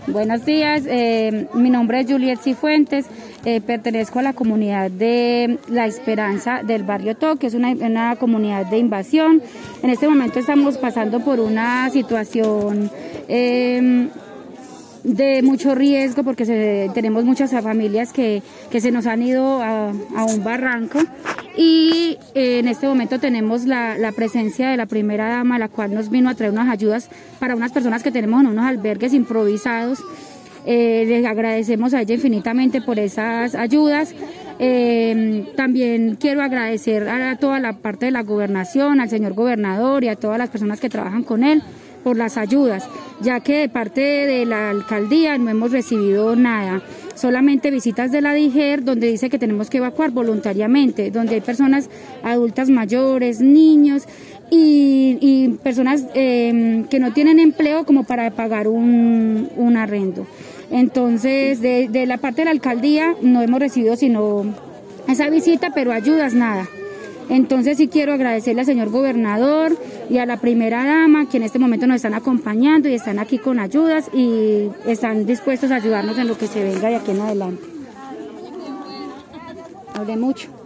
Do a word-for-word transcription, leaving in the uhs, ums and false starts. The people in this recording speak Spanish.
Buenos días, eh, mi nombre es Juliet Cifuentes, eh, pertenezco a la comunidad de La Esperanza del barrio Toque, es una, una comunidad de invasión. En este momento estamos pasando por una situación eh, de mucho riesgo porque se, tenemos muchas familias que, que se nos han ido a, a un barranco y eh, en este momento tenemos la, la presencia de la primera dama, la cual nos vino a traer unas ayudas para unas personas que tenemos en unos albergues improvisados. Eh, les agradecemos a ella infinitamente por esas ayudas. Eh, también quiero agradecer a toda la parte de la gobernación, al señor gobernador y a todas las personas que trabajan con él por las ayudas, ya que de parte de la alcaldía no hemos recibido nada, solamente visitas de la D I G E R donde dice que tenemos que evacuar voluntariamente, donde hay personas adultas mayores, niños y, y personas eh, que no tienen empleo como para pagar un, un arrendo. Entonces, de, de la parte de la alcaldía no hemos recibido sino esa visita, pero ayudas nada. Entonces sí quiero agradecerle al señor gobernador y a la primera dama que en este momento nos están acompañando y están aquí con ayudas y están dispuestos a ayudarnos en lo que se venga de aquí en adelante. Hablé mucho.